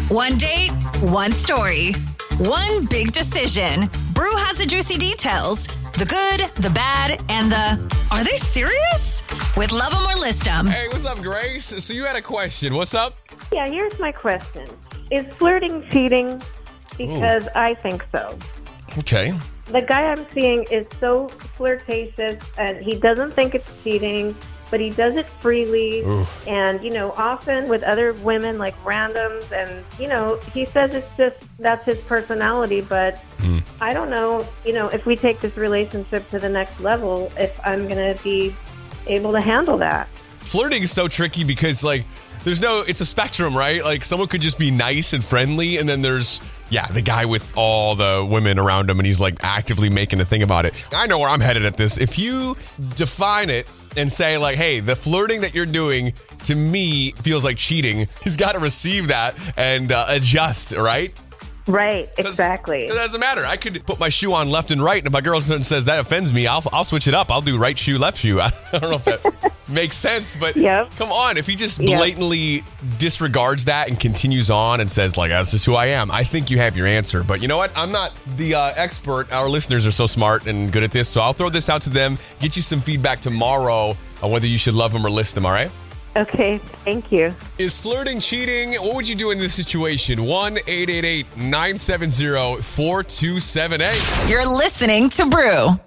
One date, one story, one big decision. Brew has the juicy details. The good, the bad, and the, are they serious? With Love 'Em or List 'Em. Hey, what's up, Grace? So you had a question. What's up? Yeah, here's my question. Is flirting cheating? Because I think so. Okay. The guy I'm seeing is so flirtatious, and he doesn't think it's cheating, but he does it freely. Oof. And, often with other women, like randoms, and, he says it's just, that's his personality, but I don't know, if we take this relationship to the next level, if I'm going to be able to handle that. Flirting is so tricky because, it's a spectrum, right? Like, someone could just be nice and friendly, and then there's, the guy with all the women around him, and he's, actively making a thing about it. I know where I'm headed at this. If you define it and say, hey, the flirting that you're doing, to me, feels like cheating, he's got to receive that and adjust, right? Right, exactly. It doesn't matter. I could put my shoe on left and right, and if my girlfriend says that offends me, I'll switch it up. I'll do right shoe, left shoe. I don't know if that makes sense, but Come on. If he just blatantly disregards that and continues on and says, that's just who I am, I think you have your answer. But you know what? I'm not the expert. Our listeners are so smart and good at this, so I'll throw this out to them, get you some feedback tomorrow on whether you should love them or list them, all right? Okay, thank you. Is flirting cheating? What would you do in this situation? 1-888-970-4278. You're listening to Brew.